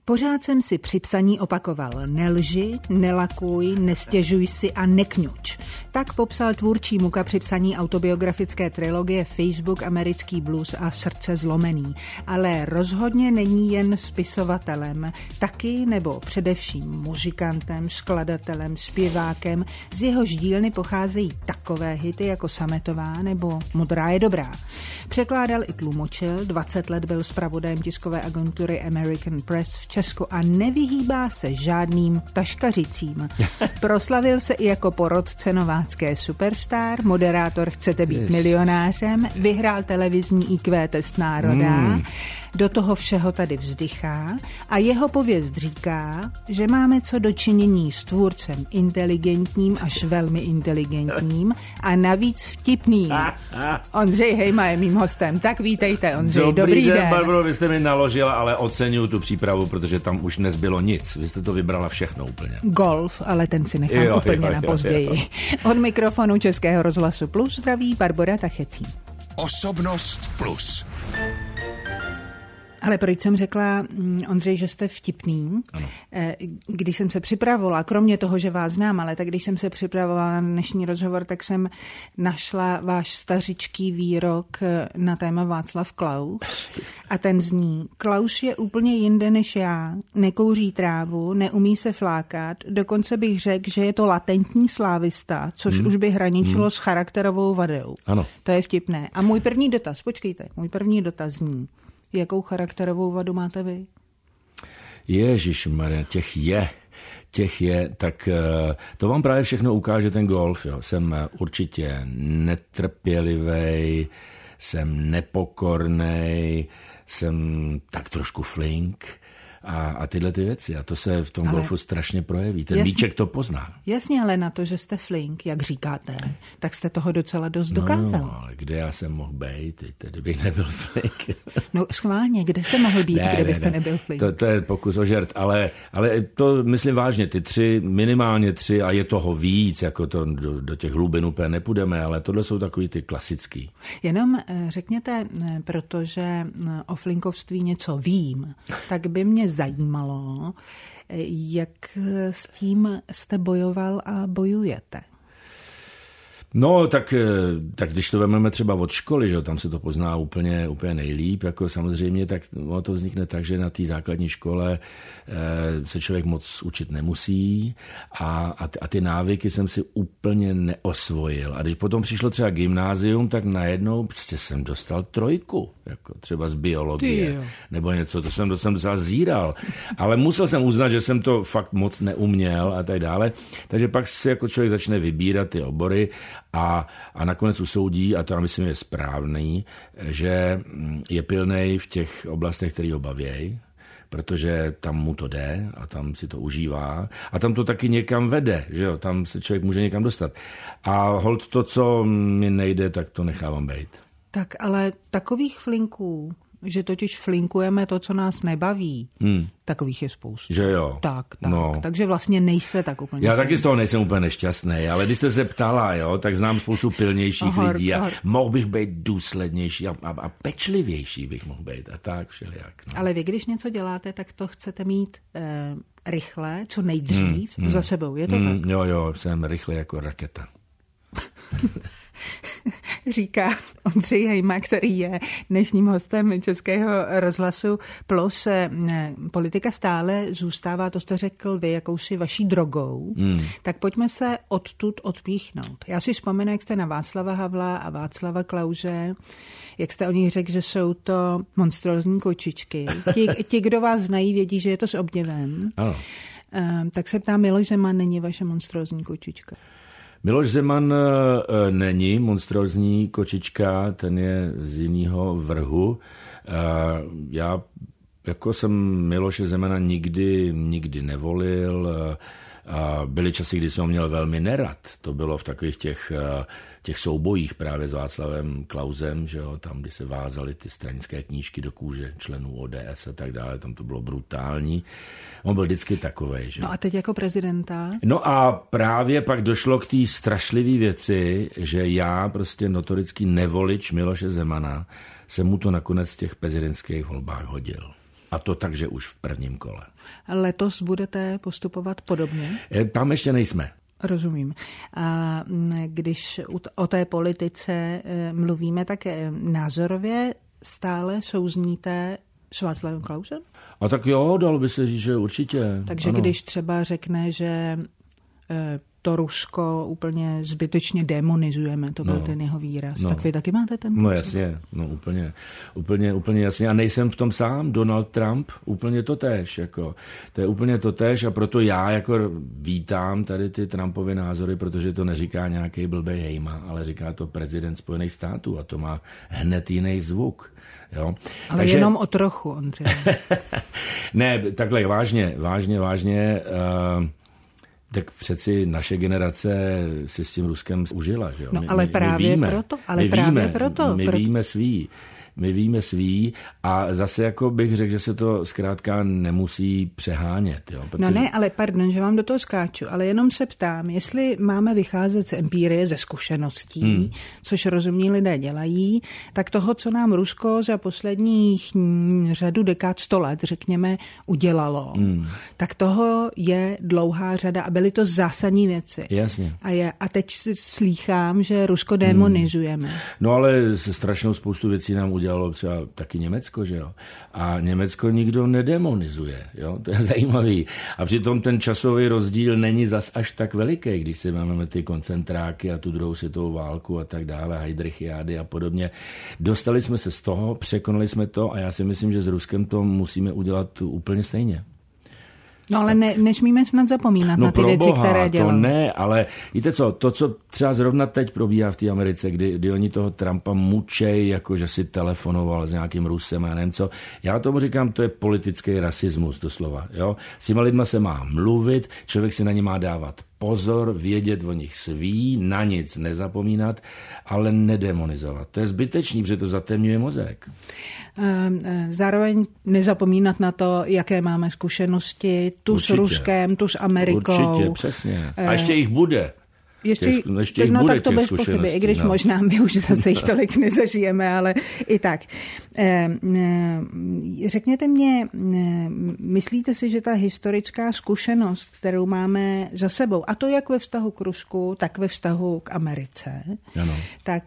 Pořád jsem si při psaní opakoval: nelži, nelakuj, nestěžuj si a nekňuč. Tak popsal tvůrčí Muka při psaní autobiografické trilogie Facebook, Americký blues a Srdce zlomený. Ale rozhodně není jen spisovatelem, taky nebo především muzikantem, skladatelem, zpěvákem. Z jehož dílny pocházejí takové hity jako Sametová nebo Modrá je dobrá. Překládal i tlumočil, 20 let byl zpravodajem tiskové agentury American Press v Česku a nevyhýbá se žádným taškařicím. Proslavil se i jako porodce novácké superstar, moderátor Chcete být milionářem, vyhrál televizní IQ test národa, do toho všeho tady vzdychá a jeho pověst říká, že máme co dočinění s tvůrcem inteligentním až velmi inteligentním a navíc vtipným. Ondřej Hejma je mým hostem, tak vítejte, Ondřej, dobrý den. Barbaro, vy jste mi naložila, ale oceňuju tu přípravu, protože tam už nezbylo nic, vy jste to vybrala všechno úplně. Golf, ale ten si nechám úplně na později. Od mikrofonu Českého rozhlasu Plus zdraví Barbora Tachecí. Osobnost Plus. Ale proč jsem řekla, Ondřej, že jste vtipný? Ano. Když jsem se připravovala, kromě toho, že vás znám, ale tak když jsem se připravovala na dnešní rozhovor, tak jsem našla váš stařičký výrok na téma Václav Klaus. A ten zní: Klaus je úplně jinde než já, nekouří trávu, neumí se flákat, dokonce bych řekl, že je to latentní slávista, což už by hraničilo s charakterovou vadou. Ano. To je vtipné. A můj první dotaz zní: jakou charakterovou vadu máte vy? Ježišmarja, těch je, tak to vám právě všechno ukáže ten golf. Jo. Jsem určitě netrpělivej, jsem nepokornej, jsem tak trošku flink a tyhle ty věci. A to se v tom golfu strašně projeví. Ten míček to pozná. Jasně, ale na to, že jste flink, jak říkáte, tak jste toho docela dost dokázal. No, ale kde já jsem mohl být, tedy bych nebyl flink. No schválně, kde jste mohl být, kde byste nebyl flink? To je pokus o žert, ale to myslím vážně, minimálně tři a je toho víc, jako to do těch hlubin úplně nepůjdeme, ale tohle jsou takový ty klasický. Jenom řekněte, protože o flinkovství něco vím, tak by mě zajímalo, jak s tím jste bojoval a bojujete. No, tak když to vezmeme třeba od školy, že tam se to pozná úplně nejlíp, jako samozřejmě, tak to vznikne tak, že na té základní škole se člověk moc učit nemusí a ty návyky jsem si úplně neosvojil. A když potom přišlo třeba gymnázium, tak najednou prostě jsem dostal 3, jako třeba z biologie, nebo něco, to jsem docela zíral. Ale musel jsem uznat, že jsem to fakt moc neuměl a tak dále. Takže pak si jako člověk začne vybírat ty obory a nakonec usoudí, a to já myslím je správný, že je pilnej v těch oblastech, které ho baví, protože tam mu to jde a tam si to užívá a tam to taky někam vede, že jo, tam se člověk může někam dostat. A holt to, co mi nejde, tak to nechávám být. Tak ale takových flinků, že totiž flinkujeme to, co nás nebaví, takových je spoustu. Že jo. Tak. No. Takže vlastně nejste tak úplně. Já taky z toho nejsem úplně nešťastný, ale když jste se ptala, jo, tak znám spoustu pilnějších lidí a mohl bych být důslednější a pečlivější bych mohl být a tak všelijak. No. Ale vy, když něco děláte, tak to chcete mít rychle, co nejdřív za sebou, je to tak? Jo, jsem rychle jako raketa. Říká Ondřej Hejma, který je dnešním hostem Českého rozhlasu Plus. Politika stále zůstává, to jste řekl vy, jakousi vaší drogou. Tak pojďme se odtud odpíchnout. Já si vzpomenu, jak jste na Václava Havla a Václava Klause, jak jste o nich řekl, že jsou to monstrózní kočičky. Ti, kdo vás znají, vědí, že je to s obdivem. Ano. Tak se ptám, Miloš Zeman není vaše monstrózní kočička? Miloš Zeman není monstrózní kočička, ten je z jiného vrhu. Já jako jsem Miloše Zemana nikdy nevolil. Byly časy, kdy jsem ho měl velmi nerad. To bylo v takových těch soubojích právě s Václavem Klausem, že jo, tam, kdy se vázaly ty stranické knížky do kůže členů ODS a tak dále, tam to bylo brutální. On byl vždycky takovej, že jo. No a teď jako prezidenta? No a právě pak došlo k té strašlivé věci, že já prostě notorický nevolič Miloše Zemana jsem mu to nakonec v těch prezidentských volbách hodil. A to takže už v prvním kole. Letos budete postupovat podobně? Tam ještě nejsme. Rozumím. A když o té politice mluvíme, tak názorově stále souzníte s Václavem Klausem? A tak jo, dalo by se říct, že určitě. Takže ano. Když třeba řekne, že to Rusko úplně zbytečně demonizujeme, to byl ten jeho výraz, tak vy taky máte ten pocit? No jasně, úplně jasně. A nejsem v tom sám, Donald Trump, úplně totéž. Jako. To je úplně totéž a proto já jako vítám tady ty Trumpovy názory, protože to neříká nějaký blbej hejma, ale říká to prezident Spojených států a to má hned jiný zvuk. Jo. Ale takže jenom o trochu, Ondřej. Ne, takhle vážně. Tak přeci naše generace si s tím Ruskem užila, že jo? No, ale právě proto. My víme svý a zase jako bych řekl, že se to zkrátka nemusí přehánět. Jo? Protože... No ne, ale pardon, že vám do toho skáču, ale jenom se ptám, jestli máme vycházet z empirie, ze zkušeností, což rozumní lidé dělají, tak toho, co nám Rusko za posledních řadu dekád, 100 let, řekněme, udělalo, tak toho je dlouhá řada a byly to zásadní věci. Jasně. A teď slýchám, že Rusko demonizujeme. No ale se strašnou spoustu věcí nám udělalo třeba taky Německo, že jo? A Německo nikdo nedemonizuje, jo? To je zajímavý. A přitom ten časový rozdíl není zas až tak veliký, když si máme ty koncentráky a tu druhou světovou válku a tak dále, Heydrichiády a podobně. Dostali jsme se z toho, překonali jsme to a já si myslím, že s Ruskem to musíme udělat úplně stejně. No ale nesmíme snad zapomínat na ty věci, které dělal. To ne, ale víte co, to, co třeba zrovna teď probíhá v té Americe, kdy oni toho Trumpa mučej, jako že si telefonoval s nějakým Rusem a nevím co, já tomu říkám, to je politický rasismus doslova. Jo? S těma lidma se má mluvit, člověk si na ně má dávat pozor, vědět o nich svý, na nic nezapomínat, ale nedemonizovat. To je zbytečný, protože to zatemňuje mozek. Zároveň nezapomínat na to, jaké máme zkušenosti, tu s Ruskem, tu s Amerikou. Určitě, přesně. A ještě jich bude. Ještě tak to bez pochyby, i když možná my už zase jich tolik nezažijeme, ale i tak. Řekněte mě, myslíte si, že ta historická zkušenost, kterou máme za sebou, a to jak ve vztahu k Rusku, tak ve vztahu k Americe, ano. Tak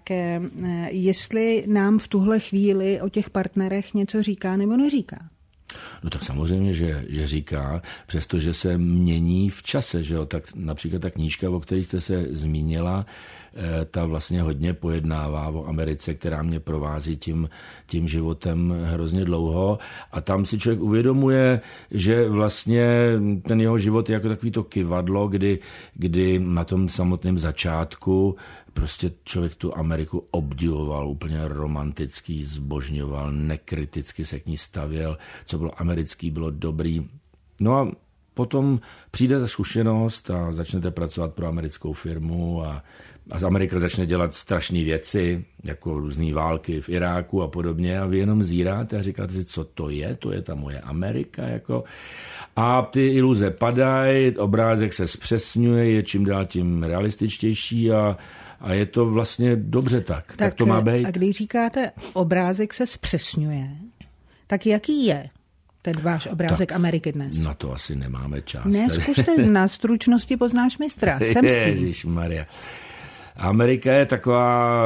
jestli nám v tuhle chvíli o těch partnerech něco říká nebo neříká? No tak samozřejmě, že říká, přestože se mění v čase, že jo, tak například ta knížka, o které jste se zmínila, ta vlastně hodně pojednává o Americe, která mě provází tím životem hrozně dlouho a tam si člověk uvědomuje, že vlastně ten jeho život je jako takový to kyvadlo, kdy na tom samotném začátku prostě člověk tu Ameriku obdivoval, úplně romantický, zbožňoval, nekriticky se k ní stavěl, co bylo americký, bylo dobrý. No a potom přijde ta zkušenost a začnete pracovat pro americkou firmu a z Amerika začne dělat strašné věci, jako různé války v Iráku a podobně a vy jenom zíráte a říkáte si, co to je ta moje Amerika. Jako. A ty iluze padají, obrázek se zpřesňuje, je čím dál tím realističtější a je to vlastně dobře tak to má být. A když říkáte, obrázek se zpřesňuje, tak jaký je ten váš obrázek tak, Ameriky dnes? Na to asi nemáme čas. Ne, zkuste, na stručnosti poznáš mistra. Ježišmarja. Amerika je taková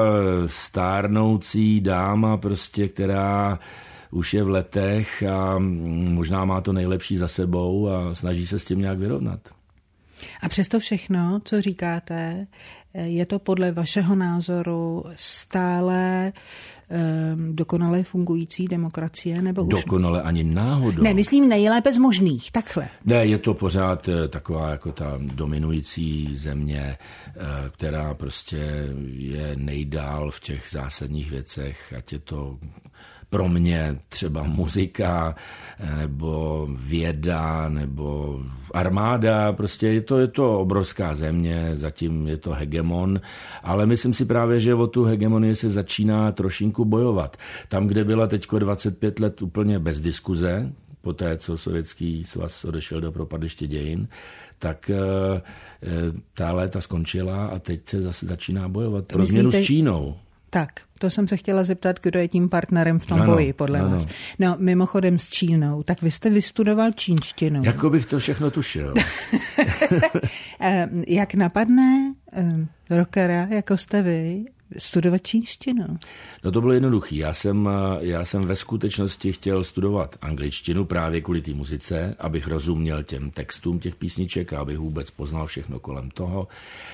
stárnoucí dáma, prostě, která už je v letech a možná má to nejlepší za sebou a snaží se s tím nějak vyrovnat. A přesto všechno, co říkáte, je to podle vašeho názoru stále dokonale fungující demokracie? Nebo už... Dokonale ani náhodou. Ne, myslím nejlépe z možných, takhle. Ne, je to pořád taková jako ta dominující země, která prostě je nejdál v těch zásadních věcech, ať je to pro mě třeba muzika, nebo věda, nebo armáda, prostě je to obrovská země, zatím je to hegemon, ale myslím si právě, že o tu hegemonii se začíná trošinku bojovat. Tam, kde byla teďko 25 let úplně bez diskuze, po té, co Sovětský svaz odešel do propadiště dějin, tak ta léta skončila a teď se zase začíná bojovat pro změnu s Čínou. Tak, to jsem se chtěla zeptat, kdo je tím partnerem v tom boji, podle vás. No, mimochodem s Čínou, tak vy jste vystudoval čínštinu. Jako bych to všechno tušil. Jak napadne rockera, jako jste vy, studovat čínštinu? No to bylo jednoduché. Já jsem ve skutečnosti chtěl studovat angličtinu právě kvůli té muzice, abych rozuměl těm textům těch písniček a abych vůbec poznal všechno kolem toho.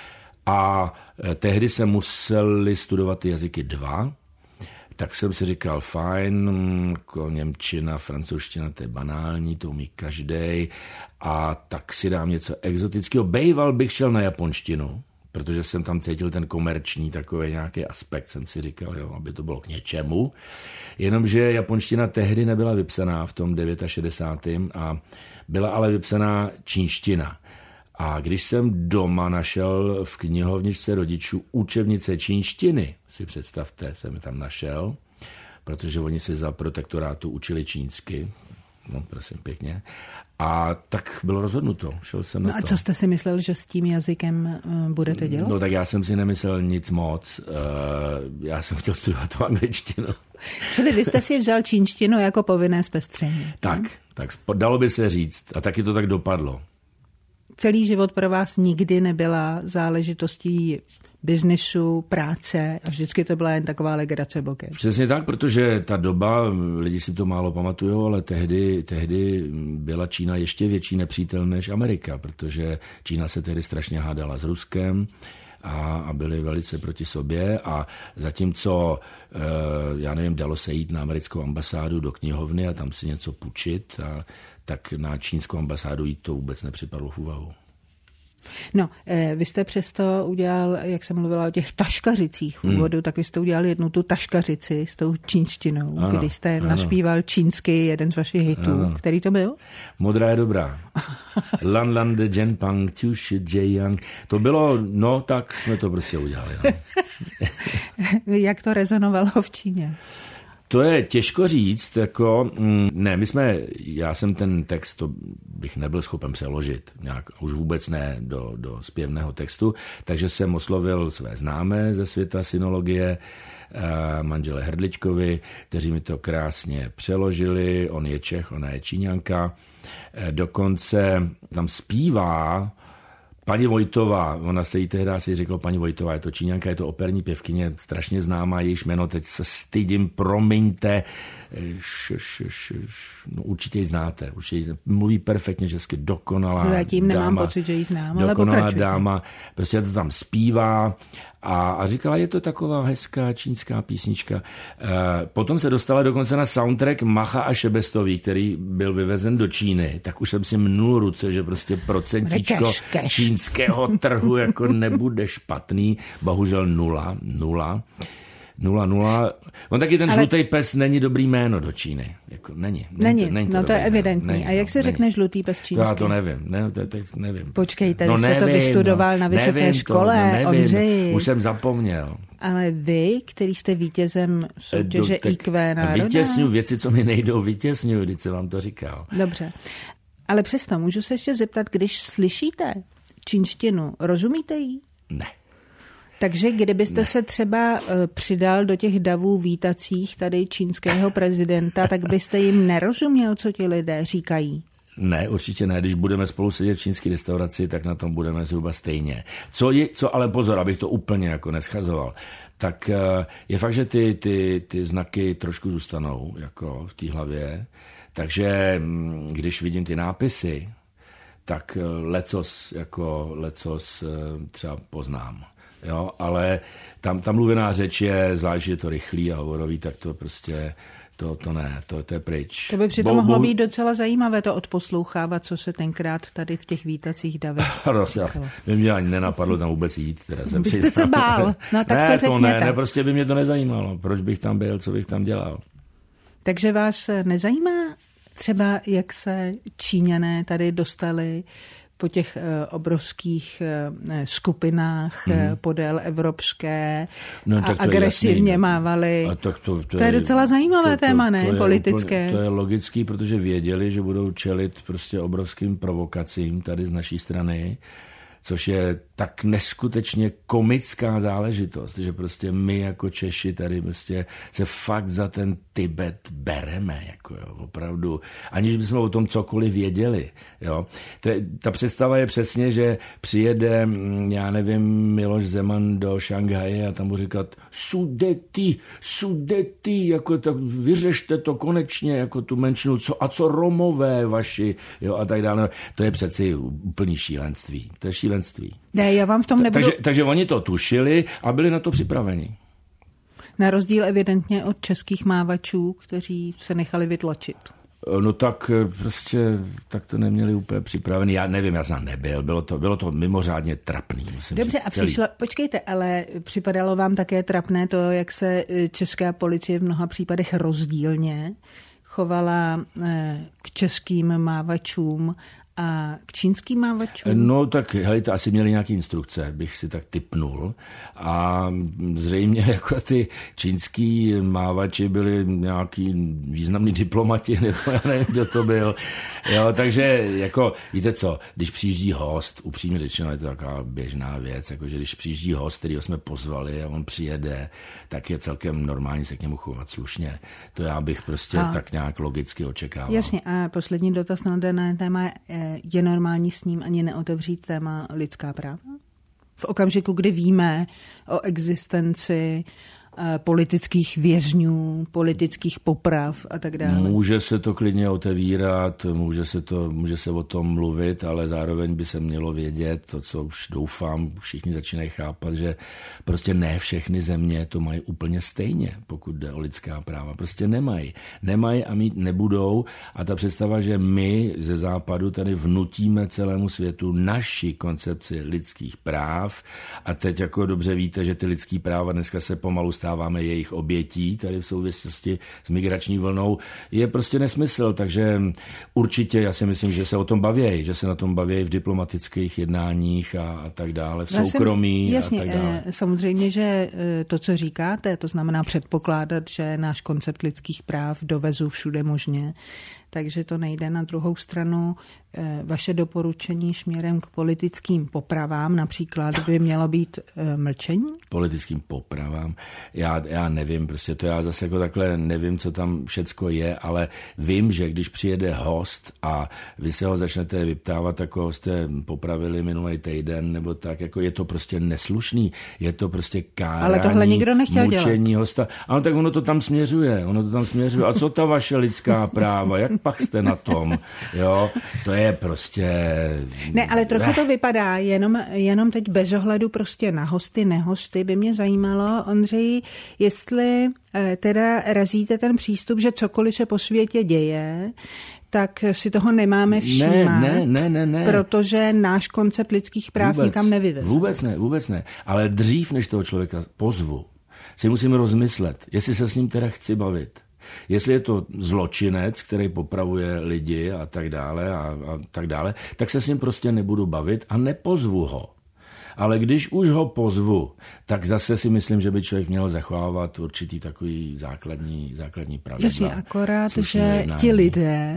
A tehdy se museli studovat ty jazyky 2, tak jsem si říkal, fajn, jako němčina, francouzština, to je banální, to umí každej, a tak si dám něco exotického. Bejval bych šel na japonštinu, protože jsem tam cítil ten komerční takový nějaký aspekt, jsem si říkal, jo, aby to bylo k něčemu. Jenomže japonština tehdy nebyla vypsaná v tom 69. a byla ale vypsaná čínština. A když jsem doma našel v knihovničce rodičů učebnice čínštiny, si představte, jsem je tam našel, protože oni se za protektorátu učili čínsky, no prosím pěkně, a tak bylo rozhodnuto, šel jsem na to. A co jste si myslel, že s tím jazykem budete dělat? No tak já jsem si nemyslel nic moc, já jsem chtěl studovat tu angličtinu. Čili vy jste si vzal čínštinu jako povinné zpestření. Tak dalo by se říct, a taky to tak dopadlo. Celý život pro vás nikdy nebyla záležitostí biznesu, práce a vždycky to byla jen taková legrace bokem. Přesně tak, protože ta doba, lidi si to málo pamatujou, ale tehdy byla Čína ještě větší nepřítel než Amerika, protože Čína se tehdy strašně hádala s Ruskem a byli velice proti sobě, a zatímco, já nevím, dalo se jít na americkou ambasádu do knihovny a tam si něco půjčit, tak na čínskou ambasádu jít to vůbec nepřipadlo v úvahu. No, vy jste přesto udělal, jak jsem mluvila o těch taškařicích v úvodu, tak vy jste udělal jednu tu taškařici s tou čínštinou, kdy jste našpíval čínsky jeden z vašich hitů. Který to byl? Modrá je dobrá. Lan lan de jen pang tu shi jiang. To bylo, no tak jsme to prostě udělali. No. Jak to rezonovalo v Číně? To je těžko říct, jako, já jsem ten text, to bych nebyl schopen přeložit, nějak, už vůbec ne do zpěvného textu, takže jsem oslovil své známé ze světa synologie, manžele Hrdličkovi, kteří mi to krásně přeložili, on je Čech, ona je Číňanka, dokonce tam zpívá paní Vojtová, ona se jí tehdy si řeklo paní Vojtová, je to Číňanka, je to operní pěvkyně, strašně známá, jejíž jméno, teď se stydím, promiňte, no určitě ji znáte, mluví perfektně česky, dokonalá zatím dáma. Nemám pocit, že ji znám, ale dokonalá pokračujte. dáma, prostě to tam zpívá a říkala, je to taková hezká čínská písnička. Potom se dostala dokonce na soundtrack Macha a Šebestový, který byl vyvezen do Číny, tak už jsem si mnul ruce, že prostě procentíčko čínského trhu jako nebude špatný, bohužel 0. On taky ten žlutý pes není dobrý jméno do Číny. Jako, není no to je evidentní. A jak se řekne žlutý pes čínsky? Já to nevím. Nevím. Počkejte, vy jste to vystudoval na vysoké škole, Ondřeji. Už jsem zapomněl. Ale vy, který jste vítězem soutěže IQ národa? Vytěsňuji věci, co mi nejdou, vytěsňuji, když jsem vám to říkal. Dobře. Ale přesto, můžu se ještě zeptat, když slyšíte čínštinu, rozumíte jí? Ne. Takže kdybyste se třeba přidal do těch davů vítacích tady čínského prezidenta, tak byste jim nerozuměl, co ti lidé říkají? Ne, určitě ne. Když budeme spolu sedět v čínské restauraci, tak na tom budeme zhruba stejně. Co ale pozor, abych to úplně jako neschazoval, tak je fakt, že ty znaky trošku zůstanou jako v té hlavě. Takže když vidím ty nápisy, tak lecos třeba poznám. Jo, ale tam mluvená řeč je, zvlášť je to rychlý a hovorový, tak to prostě, to ne, to je pryč. To by přitom mohlo být docela zajímavé to odposlouchávat, co se tenkrát tady v těch vítacích davech. By mě ani nenapadlo tam vůbec jít. Byste se bál, no tak to řekněte. Ne, prostě by mě to nezajímalo, proč bych tam byl, co bych tam dělal. Takže vás nezajímá třeba, jak se Číňané tady dostali po těch obrovských skupinách podél evropské a agresivně mávali. To je docela zajímavé téma, ne? Politické. To je logický, protože věděli, že budou čelit prostě obrovským provokacím tady z naší strany, což je tak neskutečně komická záležitost, že prostě my jako Češi tady prostě se fakt za ten Tibet bereme, jako jo, opravdu, aniž bychom o tom cokoliv věděli, jo. Ta představa je přesně, že přijede, já nevím, Miloš Zeman do Šanghaje a tam mu říkat Sudety, jako tak vyřešte to konečně, jako tu menšinu, co Romové vaši, jo, a tak dále. To je přeci úplný šílenství. To je šílenství. Ne, já vám v tom nebudu... Takže oni to tušili a byli na to připraveni. Na rozdíl evidentně od českých mávačů, kteří se nechali vytlačit. No tak prostě tak to neměli úplně připravený. Já nevím, já jsem nebyl. Bylo to mimořádně trapný. Dobře, a počkejte, ale připadalo vám také trapné to, jak se česká policie v mnoha případech rozdílně chovala k českým mávačům a k čínským mávačům? No tak, to asi měli nějaké instrukce, bych si tak tipnul. A zřejmě jako ty čínský mávači byli nějaký významný diplomati, nebo já nevím, kdo to byl. Jo, takže jako, víte co, když přijíždí host, upřímně řečeno, je to taková běžná věc, jakože když přijíždí host, kterýho jsme pozvali a on přijede, tak je celkem normální se k němu chovat slušně. To já bych prostě tak nějak logicky očekával. Jasně, a poslední dotaz na dané téma. Je normální s ním ani neotevřít téma lidská práva? V okamžiku, kdy víme o existenci politických vězňů, politických poprav a tak dále. Může se to klidně otevírat, může se o tom mluvit, ale zároveň by se mělo vědět, to, co už doufám, všichni začínají chápat, že prostě ne všechny země to mají úplně stejně, pokud jde o lidská práva. Prostě nemají a mít nebudou a ta představa, že my ze západu tady vnutíme celému světu naši koncepci lidských práv a teď jako dobře víte, že ty lidský práva dneska se pomalu stáváme jejich obětí tady v souvislosti s migrační vlnou, je prostě nesmysl, takže určitě já si myslím, že se o tom baví, že se na tom baví v diplomatických jednáních a tak dále, v soukromí jasně, a tak dále. Samozřejmě, že to, co říkáte, to znamená předpokládat, že náš koncept lidských práv dovezu všude možně, takže to nejde. Na druhou stranu vaše doporučení směrem k politickým popravám například by mělo být mlčení? Politickým popravám? Já nevím, prostě to já zase jako takhle nevím, co tam všecko je, ale vím, že když přijede host a vy se ho začnete vyptávat, jako jste popravili minulý týden, nebo tak, jako je to prostě neslušný, je to prostě kárání, ale tohle nikdo nechtěl mučení dělat. Hosta. Ale tak ono to tam směřuje. A co ta vaše lidská práva? Jak pak jste na tom? Jo, to je prostě... Ne, ale trochu to vypadá, jenom teď bez ohledu prostě na hosty, nehosty, by mě zajímalo, Ondřej, jestli teda razíte ten přístup, že cokoliv se po světě děje, tak si toho nemáme všímat, ne. Protože náš koncept lidských práv nikam nevyveze. Vůbec ne. Ale dřív, než toho člověka pozvu, si musím rozmyslet, jestli se s ním teda chci bavit. Jestli je to zločinec, který popravuje lidi a tak dále, tak se s ním prostě nebudu bavit a nepozvu ho. Ale když už ho pozvu, tak zase si myslím, že by člověk měl zachovávat určitý takový základní pravidla. Jasně, akorát, že ti lidé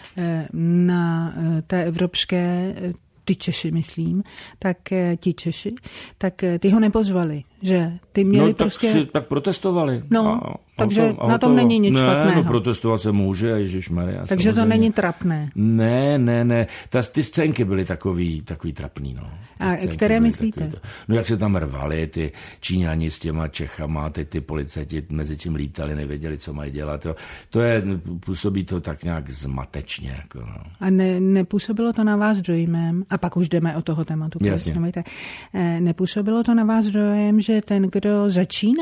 na té evropské, ty Češi, myslím, tak ti Češi, tak ty ho nepozvali, že ty měli tak protestovali. Takže na tom není nic špatného. No protestovat se může, ježišmarja. Takže samozřejmě. To není trapné. Ne. Ty scénky byly takový trapný, no. A které myslíte? No jak se tam rvali ty Číňani s těma Čechama, ty policajti mezi tím lítali, nevěděli, co mají dělat. Působí to tak nějak zmatečně. Jako, no. A nepůsobilo to na vás dojmem, a pak už jdeme o toho tématu. Jasně. Nepůsobilo to na vás dojem, že ten, kdo začíná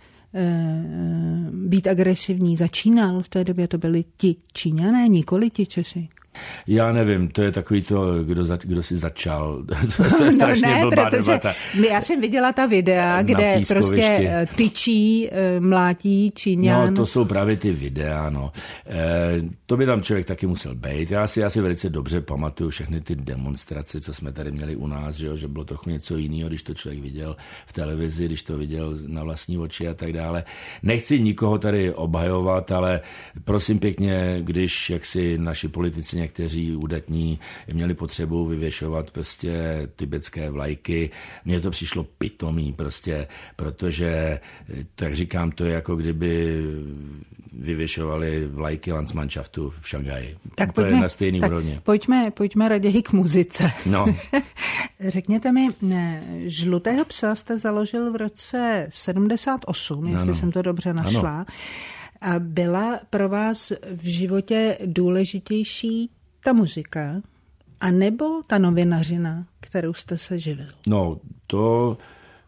být agresivní, začínal v té době, to byli ti Číňané, nikoli ti Češi? Já nevím, to je takový to, kdo si začal. To je strašně blbá debata. Já jsem viděla ta videa, kde prostě tyčí, mlátí Číňan. No, to jsou právě ty videa, no. To by tam člověk taky musel být. Já si velice dobře pamatuju všechny ty demonstrace, co jsme tady měli u nás, že bylo trochu něco jiného, když to člověk viděl v televizi, když to viděl na vlastní oči a tak dále. Nechci nikoho tady obhajovat, ale prosím pěkně, když jaksi naši politici někteří údatní měli potřebu vyvěšovat prostě tibetské vlajky. Mně to přišlo pitomý prostě, protože, tak říkám, to je jako kdyby vyvěšovali vlajky Landsmannschaftu v Šanghaji. Tak to je na stejný úrovni. Pojďme raději k muzice. No. Řekněte mi, Žlutého psa jste založil v roce 78, jestli jsem to dobře našla. Ano. A byla pro vás v životě důležitější ta muzika, anebo ta novinařina, kterou jste se živil? No, to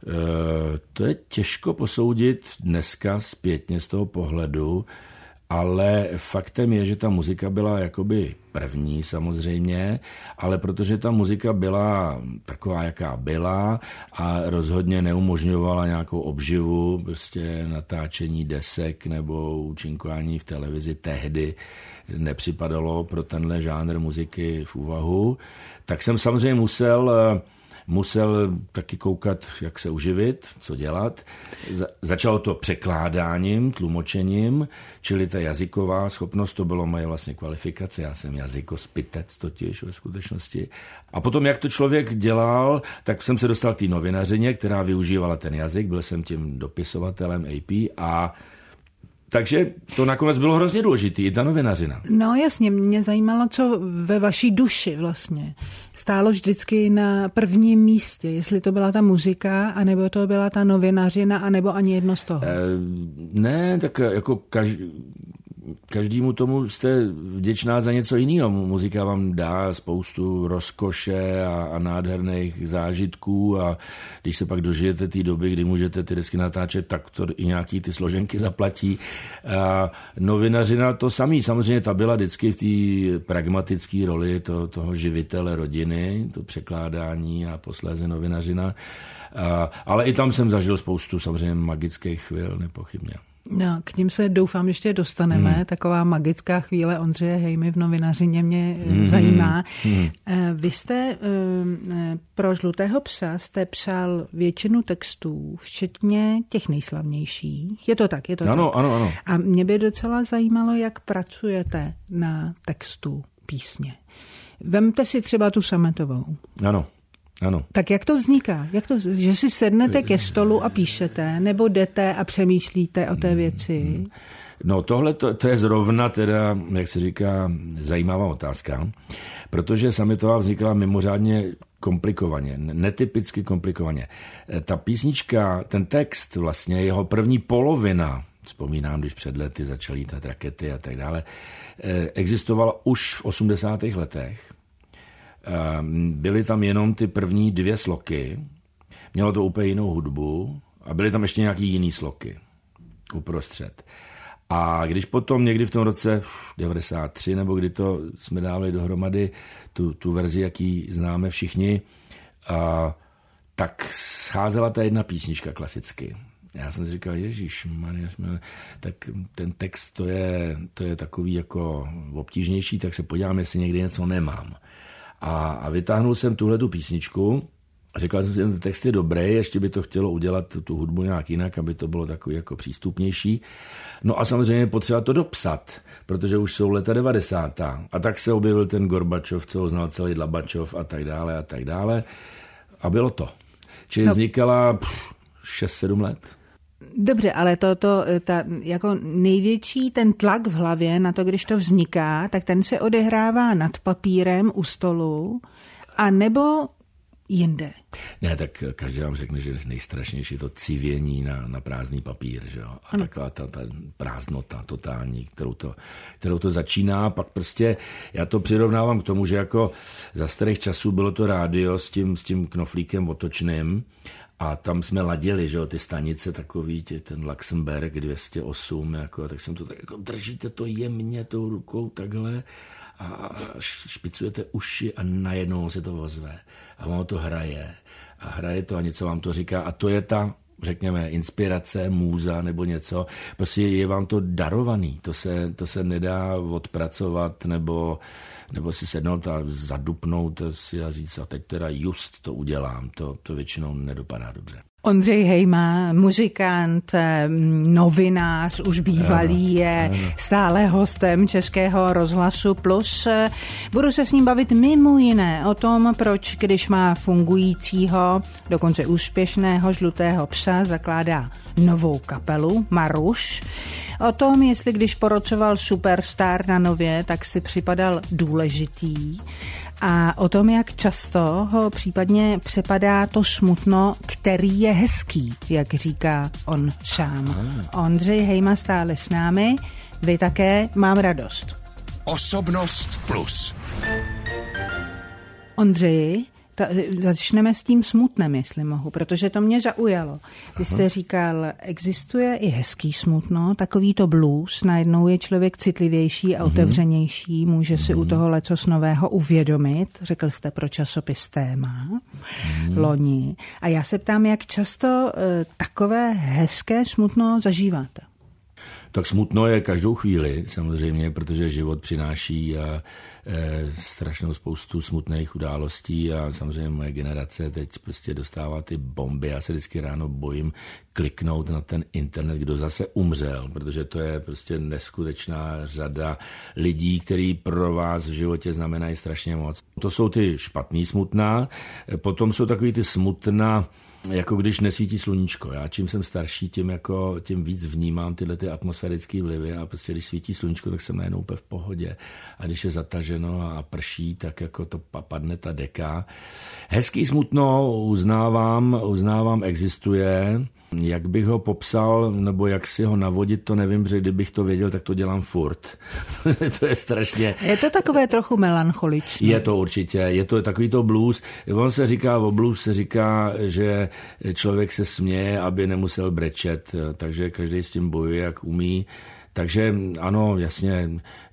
je těžko posoudit dneska zpětně z toho pohledu, ale faktem je, že ta muzika byla jakoby první samozřejmě, ale protože ta muzika byla taková, jaká byla a rozhodně neumožňovala nějakou obživu, prostě natáčení desek nebo účinkování v televizi tehdy nepřipadalo pro tenhle žánr muziky v úvahu, tak jsem samozřejmě musel taky koukat, jak se uživit, co dělat. Začalo to překládáním, tlumočením, čili ta jazyková schopnost, to bylo moje vlastně kvalifikace. Já jsem jazykospitec totiž ve skutečnosti. A potom, jak to člověk dělal, tak jsem se dostal k té novinařině, která využívala ten jazyk, byl jsem tím dopisovatelem AP a takže to nakonec bylo hrozně důležitý, i ta novinařina. No jasně, mě zajímalo, co ve vaší duši vlastně stálo vždycky na prvním místě, jestli to byla ta muzika, anebo to byla ta novinařina, anebo ani jedno z toho. Ne, tak jako každému tomu jste vděčná za něco jiného. Muzika vám dá spoustu rozkoše a nádherných zážitků a když se pak dožijete té doby, kdy můžete ty desky natáčet, tak to i nějaký ty složenky zaplatí. A novinařina to samý. Samozřejmě ta byla vždycky v té pragmatické roli toho živitele rodiny, to překládání a posléze novinařina. Ale i tam jsem zažil spoustu samozřejmě magických chvil, nepochybně. No, k ním se doufám ještě dostaneme. Taková magická chvíle Ondřeje Hejmy v novinařině mě zajímá. Vy jste pro Žlutého psa jste psal většinu textů, včetně těch nejslavnějších. Je to tak? Ano. A mě by docela zajímalo, jak pracujete na textu písně. Vemte si třeba tu Sametovou. Ano. Tak jak to vzniká? Že si sednete ke stolu a píšete, nebo jdete a přemýšlíte o té věci? No tohle to je zrovna teda, jak se říká, zajímavá otázka, protože Sametová vznikla mimořádně komplikovaně, netypicky komplikovaně. Ta písnička, ten text vlastně, jeho první polovina, vzpomínám, když před lety začaly lítat rakety a tak dále, existovala už v 80. letech. Byly tam jenom ty první 2 sloky, mělo to úplně jinou hudbu a byly tam ještě nějaký jiný sloky uprostřed. A když potom někdy v tom roce 93, nebo kdy to jsme dávali dohromady, tu verzi, jaký známe všichni, tak scházela ta jedna písnička klasicky. Já jsem si říkal, ježišmarja, tak ten text to je takový jako obtížnější, tak se podívám, jestli někdy něco nemám. A vytáhnul jsem tuhletu písničku a řekl jsem si, že ten text je dobrý, ještě by to chtělo udělat tu hudbu nějak jinak, aby to bylo takový jako přístupnější. No a samozřejmě potřeba to dopsat, protože už jsou leta 90. A tak se objevil ten Gorbačov, co ho znal celý Dlabačov a tak dále. A bylo to. Čili vznikala 6-7 let. Dobře, ale ta jako největší ten tlak v hlavě na to, když to vzniká, tak ten se odehrává nad papírem u stolu, a nebo jinde. Ne, tak každý vám řekne, že nejstrašnější je to civění na prázdný papír, že jo? A taková ta prázdnota totální, kterou to začíná, pak prostě já to přirovnávám k tomu, že jako za starých časů bylo to rádio s tím knoflíkem otočným, a tam jsme ladili, že jo, ty stanice takový, ten Luxemburg 208, jako, tak jsem to tak jako držíte to jemně tou rukou takhle a špicujete uši a najednou se to ozve. A ono to hraje. A hraje to a něco vám to říká. A to je ta, řekněme, inspirace, můza nebo něco. Prostě je vám to darovaný. To se nedá odpracovat nebo si sednout a zadupnout si a říct, a teď teda just to udělám. To většinou nedopadá dobře. Ondřej Hejma, muzikant, novinář, už bývalý, je stále hostem Českého rozhlasu Plus. Budu se s ním bavit mimo jiné o tom, proč, když má fungujícího, dokonce úspěšného žlutého psa, zakládá novou kapelu Maruš. O tom, jestli když porocoval Superstar na Nově, tak si připadal důležitý. A o tom, jak často ho případně přepadá to smutno, který je hezký, jak říká on sám. Ondřej Hejma stále s námi, vy také, mám radost. Osobnost plus. Ondřeji, začneme s tím smutnem, jestli mohu, protože to mě zaujalo. Vy jste říkal, existuje i hezký smutno, takový to blues, najednou je člověk citlivější a otevřenější, může si u toho lecos nového uvědomit, řekl jste pro časopis Téma, loni. A já se ptám, jak často takové hezké smutno zažíváte? Tak smutno je každou chvíli, samozřejmě, protože život přináší strašnou spoustu smutných událostí a samozřejmě moje generace teď prostě dostává ty bomby. Já se vždycky ráno bojím kliknout na ten internet, kdo zase umřel, protože to je prostě neskutečná řada lidí, který pro vás v životě znamenají strašně moc. To jsou ty špatný smutná, potom jsou takový ty smutná, jako když nesvítí sluníčko. Já čím jsem starší, tím víc vnímám tyhle ty atmosférické vlivy a prostě když svítí sluníčko, tak jsem najednou úplně v pohodě. A když je zataženo a prší, tak jako to padne ta deka. Hezký smutno uznávám, existuje. Jak bych ho popsal, nebo jak si ho navodit, to nevím, protože kdybych to věděl, tak to dělám furt. To je strašně... Je to takové trochu melancholičné. Je to určitě, je to takový to blues. O blues se říká, že člověk se směje, aby nemusel brečet, takže každý s tím bojuje, jak umí. Takže ano, jasně,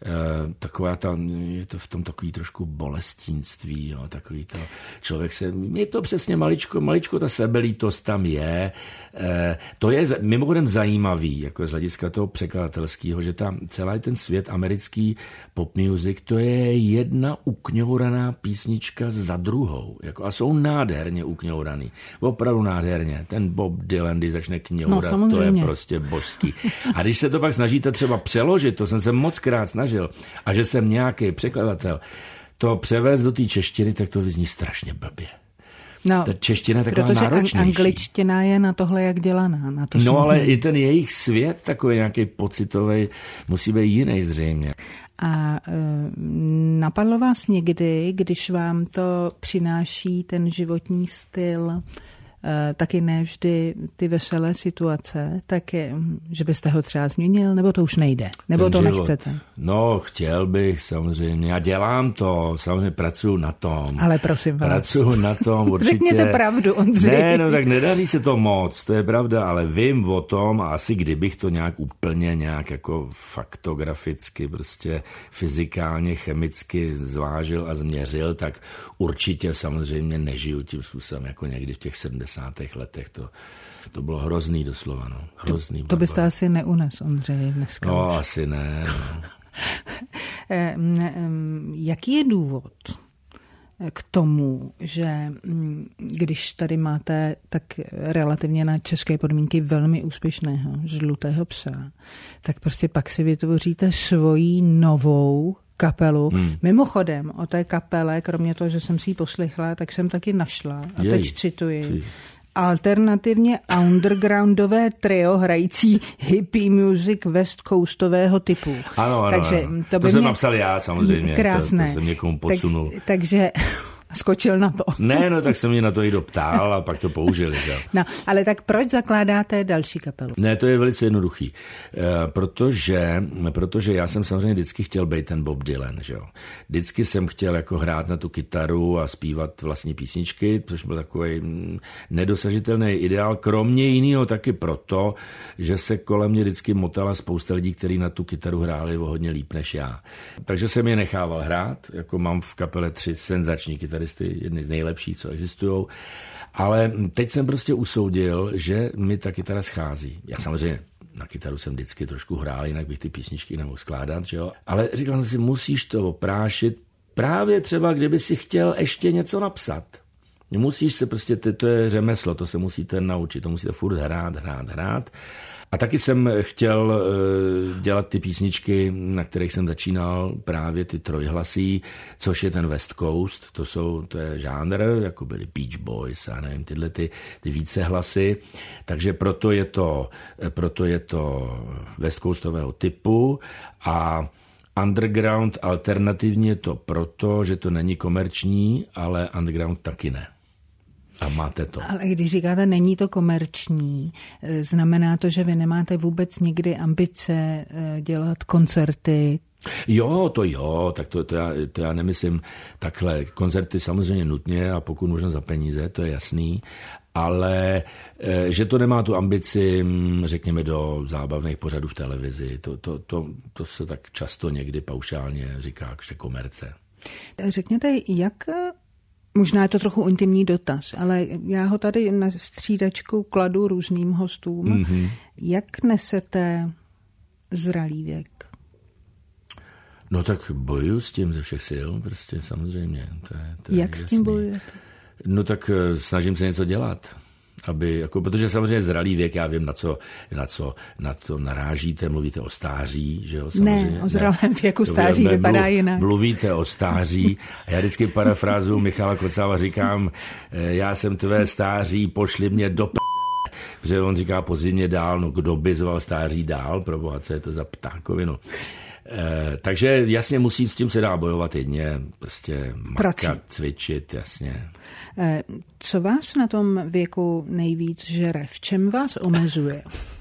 je to v tom takový trošku bolestínství, jo, takový to, člověk je to přesně maličko ta sebelítost tam je. To je mimochodem zajímavý, jako z hlediska toho překladatelského, že celý ten svět americký pop music, to je jedna ukňouraná písnička za druhou, jako, a jsou nádherně ukňouraný, opravdu nádherně. Ten Bob Dylan, když začne kňourat, to je prostě božský. A když se to pak snažíte třeba přeložit, to jsem se mockrát snažil, a že jsem nějaký překladatel, to převést do té češtiny, tak to vyzní strašně blbě. No, ta čeština je taková náročnější. Protože angličtina je na tohle jak dělaná. Na to ale i ten jejich svět takový nějaký pocitový musí být jiný zřejmě. A napadlo vás někdy, když vám to přináší ten životní styl, taky ne vždy ty veselé situace, tak je, že byste ho třeba změnil, nebo to už nejde, nebo to nechcete? No, chtěl bych samozřejmě, já dělám to, samozřejmě pracuji na tom. Ale prosím vás. Pracuji na tom, určitě. Řekněte pravdu, Ondřej. Ne, tak nedaří se to moc, to je pravda, ale vím o tom a asi kdybych to nějak jako faktograficky, prostě fyzikálně, chemicky zvážil a změřil, tak určitě samozřejmě nežiju tím způsobem, jako někdy v těch 70. letech. To bylo hrozný doslova. No. Hrozný. To byste asi neunes, Ondřej, dneska. No, asi ne. No. Jaký je důvod k tomu, že když tady máte tak relativně na české podmínky velmi úspěšného žlutého psa, tak prostě pak si vytvoříte svoji novou kapelu. Mimochodem, o té kapele, kromě toho, že jsem si ji poslechla, tak jsem taky našla, a teď cituji, alternativně undergroundové trio hrající hippie music west coastového typu. Ano. Takže to jsem napsal já samozřejmě. Krásné. To jsem někomu podsunul. Takže skočil na to. Ne, tak jsem mě na to i doptal a pak to použili. Že? No, ale tak proč zakládáte další kapelu? Ne, to je velice jednoduchý. Protože já jsem samozřejmě vždycky chtěl být ten Bob Dylan. Že? Vždycky jsem chtěl jako hrát na tu kytaru a zpívat vlastní písničky, což byl takový nedosažitelný ideál. Kromě jiného taky proto, že se kolem mě vždycky motala spousta lidí, kteří na tu kytaru hráli o hodně líp než já. Takže jsem je nechával hrát, jako mám v kapele 3 senzační kytaristy, jedny z nejlepších, co existujou. Ale teď jsem prostě usoudil, že mi ta kytara schází. Já samozřejmě na kytaru jsem vždycky trošku hrál, jinak bych ty písničky nemohl skládat, že jo? Ale říkal jsem si, musíš to oprášit, právě třeba, kdyby si chtěl ještě něco napsat. Musíš se prostě, to je řemeslo, to se musíte naučit, to musíte furt hrát. A taky jsem chtěl dělat ty písničky, na kterých jsem začínal, právě ty trojhlasí, což je ten West Coast, to je žánr, jako byly Beach Boys a nevím, tyhle ty vícehlasy, takže proto je to West Coastového typu a underground alternativně je to proto, že to není komerční, ale underground taky ne. A máte to. Ale když říkáte, není to komerční, znamená to, že vy nemáte vůbec nikdy ambice dělat koncerty? Jo, tak to já nemyslím takhle. Koncerty samozřejmě nutně a pokud možno za peníze, to je jasný, ale že to nemá tu ambici, řekněme, do zábavných pořadů v televizi, to se tak často někdy paušálně říká, že komerce. Řekněte, jak... Možná je to trochu intimní dotaz, ale já ho tady na střídačku kladu různým hostům. Mm-hmm. Jak nesete zralý věk? No tak bojuju s tím ze všech sil, prostě samozřejmě. To je jak jasný. S tím bojujete? No tak snažím se něco dělat. Protože samozřejmě zralý věk, já vím, na to narážíte, mluvíte o stáří, že jo? Ne, o zralém věku stáří vypadá jinak. Mluvíte o stáří a já vždycky parafrázu Michala Kocáva říkám, já jsem tvé stáří, pošli mě do protože on říká pozvi mě dál, no kdo by zval stáří dál, proboha, co je to za ptákovinu. Takže jasně s tím se dá bojovat jedně, prostě makat, cvičit, jasně. Co vás na tom věku nejvíc žere? V čem vás omezuje?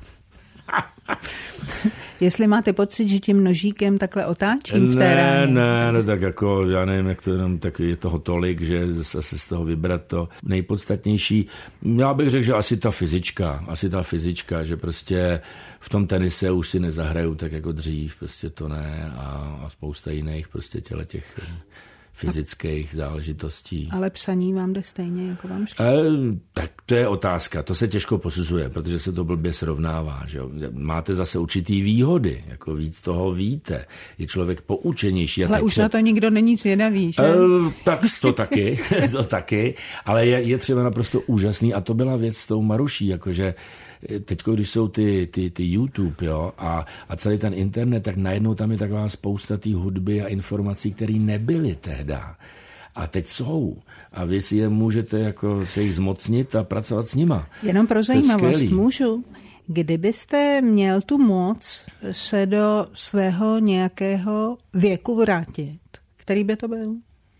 Jestli máte pocit, že tím nožíkem takhle otáčím v té ráně? Ne, tak jako, já nevím, jak to jenom, tak je toho tolik, že zase z toho vybrat to nejpodstatnější. Já bych řekl, že asi ta fyzička, že prostě v tom tenise už si nezahraju tak jako dřív, prostě to ne a spousta jiných prostě těch fyzických záležitostí. Ale psaní vám jde stejně, jako vám šlo? Tak to je otázka, to se těžko posuzuje, protože se to blbě srovnává. Že jo? Máte zase určitý výhody, jako víc toho víte, je člověk poučenější. Ale už na to nikdo není zvědavý, že? Tak to taky, ale je třeba naprosto úžasný a to byla věc s tou Maruší, jakože teď, když jsou ty YouTube, jo, a celý ten internet, tak najednou tam je taková spousta té hudby a informací, které nebyly tehda. A teď jsou. A vy si je můžete jako se jich zmocnit a pracovat s nima. Jenom pro zajímavost můžu. Kdybyste měl tu moc se do svého nějakého věku vrátit, který by to byl?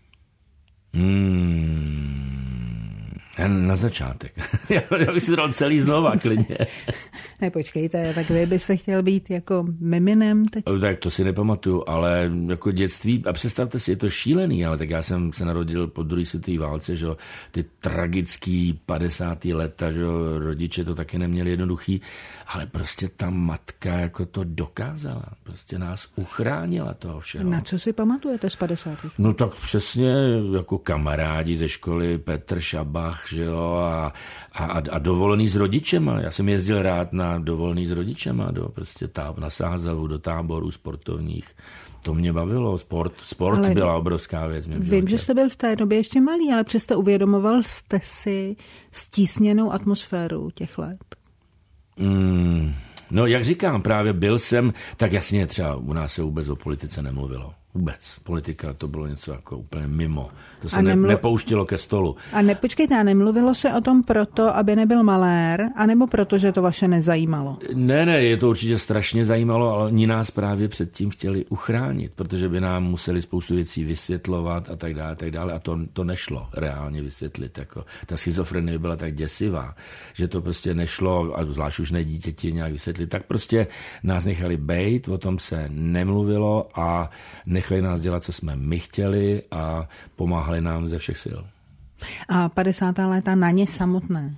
Na začátek. Já bych si dal celý znova, klidně. Ne, počkejte, tak vy byste chtěl být jako miminem teď? Tak to si nepamatuju, ale jako dětství, a představte si, je to šílený, ale tak já jsem se narodil po druhé světové válce, že ty tragický 50. leta, že rodiče to taky neměli jednoduchý, ale prostě ta matka jako to dokázala, prostě nás uchránila toho všeho. Na co si pamatujete z 50. No tak přesně jako kamarádi ze školy, Petr Šabach, že jo, a dovolený s rodičema. Já jsem jezdil rád na dovolený s rodičema, na Sázavu, do táborů sportovních. To mě bavilo, sport byla obrovská věc. Vím, že jste byl v té době ještě malý, ale přesto uvědomoval jste si stísněnou atmosféru těch let. No, jak říkám, právě byl jsem, tak jasně třeba u nás se vůbec o politice nemluvilo. Vůbec. Politika to bylo něco jako úplně mimo. To se nepouštilo ke stolu. A počkejte, nemluvilo se o tom proto, aby nebyl malér, anebo proto, že to vaše nezajímalo? Ne, je to určitě strašně zajímalo, ale oni nás právě předtím chtěli uchránit, protože by nám museli spoustu věcí vysvětlovat a tak dále. A to nešlo reálně vysvětlit. Jako. Ta schizofrenie byla tak děsivá, že to prostě nešlo, a zvlášť už ne dítěti nějak vysvětlit, tak prostě nás nechali bejt, o tom se nemluvilo a nechali nás dělat, co jsme my chtěli a pomáhali nám ze všech sil. A 50. léta na ně samotné?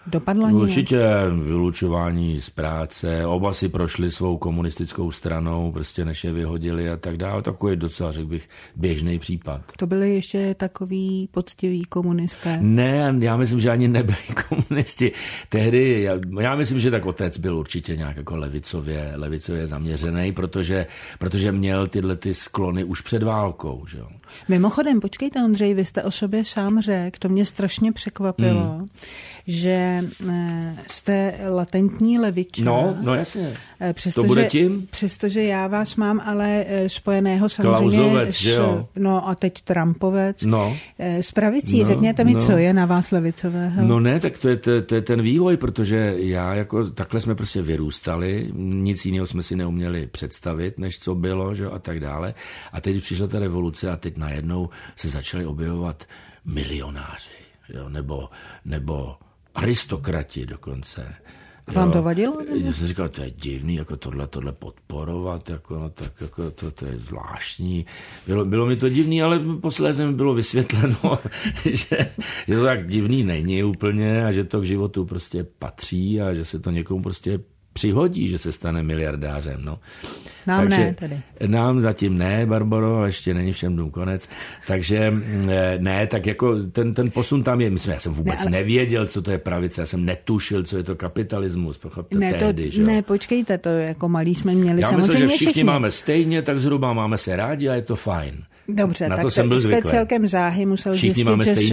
Dopadlo nějak? Určitě vylučování z práce, oba si prošli svou komunistickou stranou, prostě než je vyhodili a tak dále. Takový docela, řekl bych, běžný případ. To byli ještě takový poctiví komunisté? Ne, já myslím, že ani nebyli komunisti. Tehdy, já myslím, že tak otec byl určitě nějak jako levicově zaměřený, protože měl tyhle ty sklony už před válkou. Že? Mimochodem, počkejte, Ondřej, vy jste o sobě sám řekl, to mě strašně překvapilo, že jste latentní levičák. No jasně. To bude tím? Přestože já vás mám ale spojeného samozřejmě Klausovec, že jo? No a teď Trumpovec. S pravicí. Řekněte mi, co je na vás levicového? No ne, tak to je ten vývoj, protože já jako takhle jsme prostě vyrůstali, nic jiného jsme si neuměli představit, než co bylo, že? A tak dále. A teď přišla ta revoluce a teď najednou se začali objevovat milionáři, jo? Nebo aristokrati dokonce. Vám to vadilo? Já jsem říkal, to je divný, jako tohle podporovat, jako, no, tak jako to je zvláštní. Bylo mi to divný, ale posléze mi bylo vysvětleno, že to tak divný není úplně a že to k životu prostě patří a že se to někomu prostě přihodí, že se stane miliardářem. No. Nám ne tedy. Nám zatím ne, Barboro, ale ještě není všem dům konec. Takže ne, tak jako ten posun tam je. Myslím, já jsem vůbec nevěděl, co to je pravice, já jsem netušil, co je to kapitalismus. Ne, počkejte, to jako malí jsme měli já samozřejmě myslím, že všichni máme stejně, tak zhruba máme se rádi a je to fajn. Dobře, tak jste celkem záhy musel zjistit,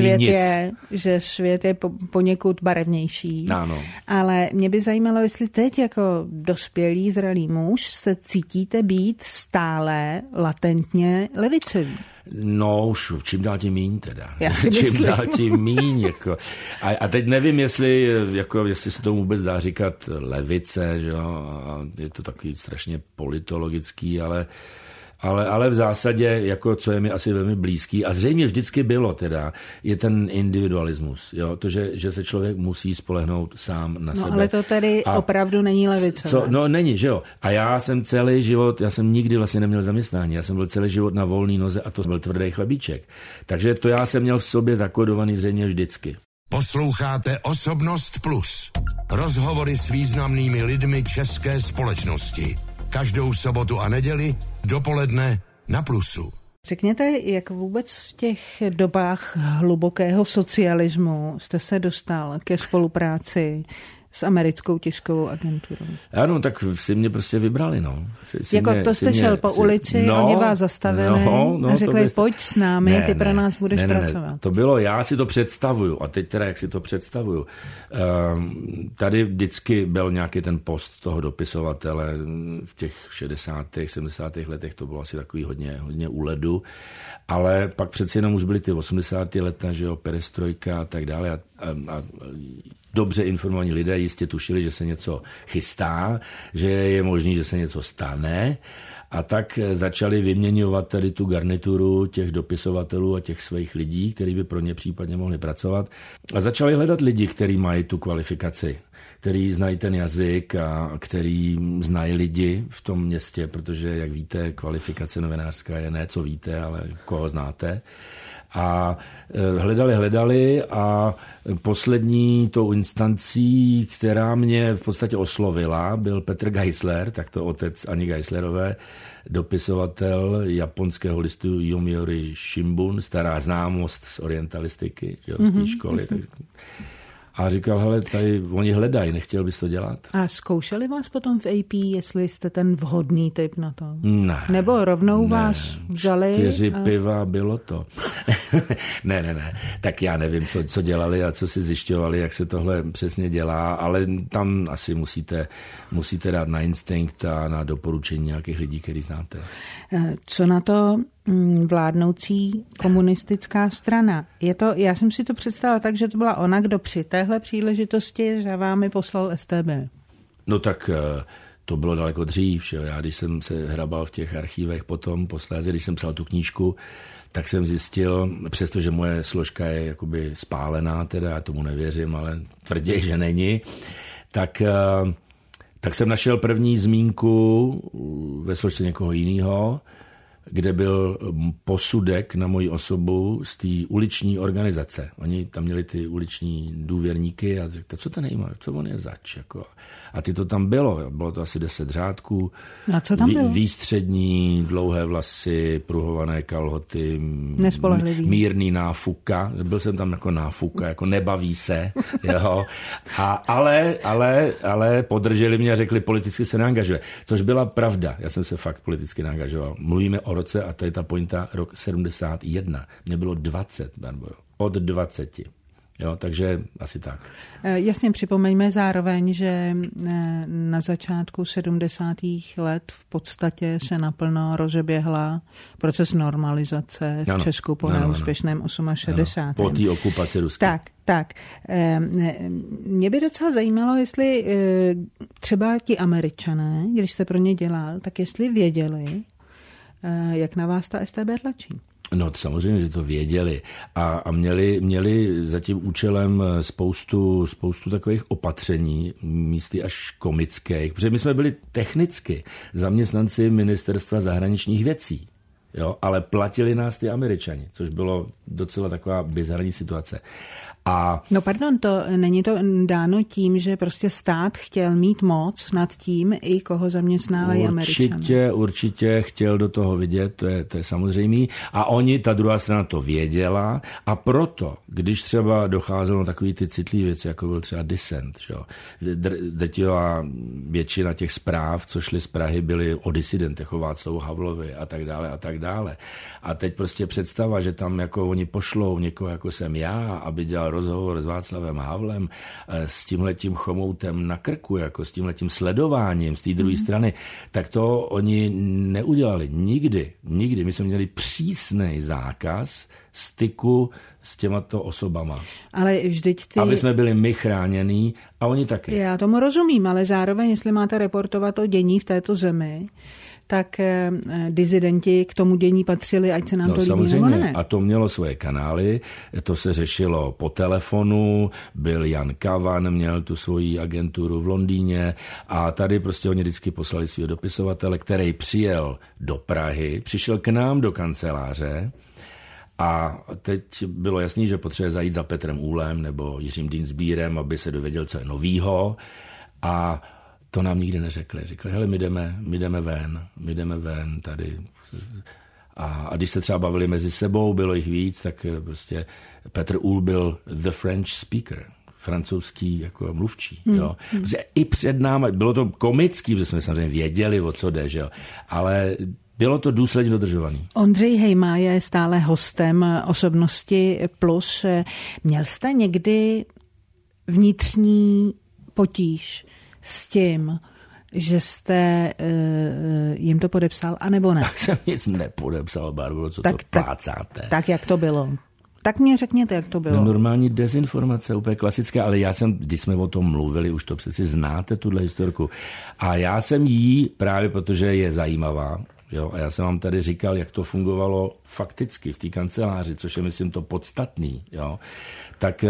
že svět je poněkud barevnější. Ano. Ale mě by zajímalo, jestli teď jako dospělý, zralý muž se cítíte být stále latentně levicový. No, už čím dál tím míň teda. Čím dál tím míň. Jako. A teď nevím, jestli se tomu vůbec dá říkat levice, že jo? Je to takový strašně politologický, ale v zásadě, jako co je mi asi velmi blízký, a zřejmě vždycky bylo teda, je ten individualismus. Jo? To, že se člověk musí spolehnout sám na sebe. No ale to tady opravdu není levicové. No není, že jo. A já jsem celý život, já jsem nikdy vlastně neměl zaměstnání. Já jsem byl celý život na volný noze a to byl tvrdý chlebíček. Takže to já jsem měl v sobě zakódovaný zřejmě vždycky. Posloucháte Osobnost Plus. Rozhovory s významnými lidmi české společnosti. Každou sobotu a neděli dopoledne na Plusu. Řekněte, jak vůbec v těch dobách hlubokého socialismu jste se dostal ke spolupráci s americkou tiskovou agenturou? Ano, tak si mě prostě vybrali, no. To jste šel po ulici, oni vás zastavili a řekli, pojď s námi, ty pro nás budeš pracovat. To bylo, já si to představuju, a teď teda, jak si to představuju. Tady vždycky byl nějaký ten post toho dopisovatele v těch 60. 70. letech, to bylo asi takový hodně u ledu, ale pak přeci jenom už byly ty 80. leta, že jo, perestrojka a tak dále a dobře informovaní lidé jistě tušili, že se něco chystá, že je možný, že se něco stane a tak začali vyměňovat tady tu garnituru těch dopisovatelů a těch svých lidí, kteří by pro ně případně mohli pracovat a začali hledat lidi, kteří mají tu kvalifikaci, který znají ten jazyk a který znají lidi v tom městě, protože, jak víte, kvalifikace novinářská je ne, co víte, ale koho znáte. A hledali a poslední tou instancí, která mě v podstatě oslovila, byl Petr Geisler, tak to otec Ani Geislerové, dopisovatel japonského listu Yomiuri Shimbun, stará známost z orientalistiky, z té školy. A říkal, hele, tady oni hledají, nechtěl bys to dělat? A zkoušeli vás potom v AP, jestli jste ten vhodný typ na to? Ne. Nebo rovnou vás vzali? 4 piva bylo to. Ne. Tak já nevím, co dělali a co si zjišťovali, jak se tohle přesně dělá, ale tam asi musíte dát na instinkt a na doporučení nějakých lidí, který znáte. Co na to vládnoucí komunistická strana? Já jsem si to představila tak, že to byla ona, kdo při téhle příležitosti za vámi poslal StB. No tak to bylo daleko dřív. Že? Já když jsem se hrabal v těch archívech potom, posléze, když jsem psal tu knížku, tak jsem zjistil, přestože moje složka je jakoby spálená, teda já tomu nevěřím, ale tvrdě, že není, tak jsem našel první zmínku ve složce někoho jiného, kde byl posudek na moji osobu z té uliční organizace. Oni tam měli ty uliční důvěrníky a řekli, co to nejímá, co on je zač. Jako. A ty to tam bylo to asi 10 řádků. A co tam bylo? Výstřední, dlouhé vlasy, pruhované kalhoty, mírný náfuka. Byl jsem tam jako náfuka, jako nebaví se. Jo. Ale podrželi mě a řekli, politicky se neangažuje. Což byla pravda. Já jsem se fakt politicky neangažoval. Mluvíme o roce, a to je ta pointa, rok 71. Mě bylo 20, Barbaro. Od 20. Jo, takže asi tak. Jasně, připomeňme zároveň, že na začátku 70. let v podstatě se naplno rozeběhla proces normalizace v Česku po neúspěšném 68. Po té okupaci ruské. Tak. Mě by docela zajímalo, jestli třeba ti Američané, když jste pro ně dělal, tak jestli věděli, jak na vás ta StB tlačí. No samozřejmě, že to věděli a měli za tím účelem spoustu takových opatření, místy až komických, protože my jsme byli technicky zaměstnanci Ministerstva zahraničních věcí, jo, ale platili nás ty Američani, což bylo docela taková bizarní situace. No pardon, není to dáno tím, že prostě stát chtěl mít moc nad tím, i koho zaměstnávají Američané. Určitě chtěl do toho vidět, to je samozřejmý. A ta druhá strana to věděla a proto, když třeba docházelo na takový ty citlivé věci, jako byl třeba disent, drtivá většina těch zpráv, co šly z Prahy, byly o disidentech, o Václavu Havlovi a tak dále. A teď prostě představa, že tam jako oni pošlou někoho, jako jsem já, aby dělal rozhovor s Václavem Havlem, s tímhletím chomoutem na krku, jako s tímhletím sledováním z té druhé strany, tak to oni neudělali. Nikdy. My jsme měli přísný zákaz styku s těmato osobama. Ale vždyť aby jsme byli my chránění a oni taky. Já tomu rozumím, ale zároveň, jestli máte reportovat o dění v této zemi, tak disidenti k tomu dění patřili, ať se nám to líbí nebo ne. A to mělo svoje kanály, to se řešilo po telefonu, byl Jan Kavan, měl tu svoji agenturu v Londýně a tady prostě oni vždycky poslali svého dopisovatele, který přijel do Prahy, přišel k nám do kanceláře a teď bylo jasný, že potřebuje zajít za Petrem Úlem nebo Jiřím Dienstbierem, aby se dověděl, co je novýho a to nám nikdy neřekli. Řekli, hele, my jdeme ven tady. A když se třeba bavili mezi sebou, bylo jich víc, tak prostě Petr Úl byl the French speaker, francouzský jako mluvčí. Jo. I před námi, bylo to komický, protože jsme samozřejmě věděli, o co jde, že jo. Ale bylo to důsledně dodržovaný. Ondřej Hejma je stále hostem Osobnosti Plus. Měl jste někdy vnitřní potíž s tím, že jste jim to podepsal, anebo ne? Tak jsem nic nepodepsal, Barbaro, co to plácáte. Tak jak to bylo? Tak mě řekněte, jak to bylo. No, normální dezinformace, úplně klasická, ale když jsme o tom mluvili, už to přeci znáte, tuhle historku. A já jsem jí, právě protože je zajímavá, jo, a já jsem vám tady říkal, jak to fungovalo fakticky v té kanceláři, což je, myslím, to podstatný, jo, tak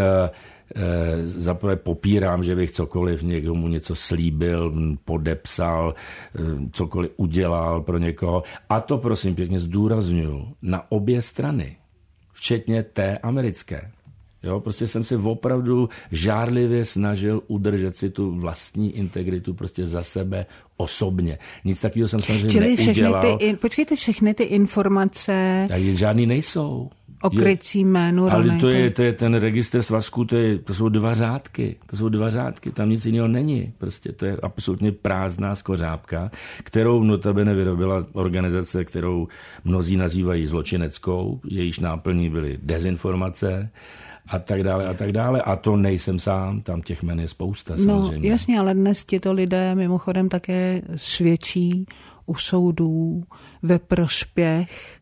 zaprvé popírám, že bych cokoliv, někdo mu něco slíbil, podepsal, cokoliv udělal pro někoho. A to, prosím pěkně, zdůrazňuju na obě strany, včetně té americké. Jo, prostě jsem se opravdu žárlivě snažil udržet si tu vlastní integritu prostě za sebe osobně. Nic takového jsem samozřejmě neudělal. Počkejte, všechny ty informace... Tak žádný nejsou. O krycí jménu. Ale to je ten registr svazků, to jsou 2 řádky. Tam nic jiného není. Prostě to je absolutně prázdná skořápka, kterou notabene vyrobila organizace, kterou mnozí nazývají zločineckou, jejíž náplní byly dezinformace a tak dále. A to nejsem sám, tam těch jmen je spousta samozřejmě. No jasně, ale dnes tito lidé mimochodem také svědčí u soudů ve prospěch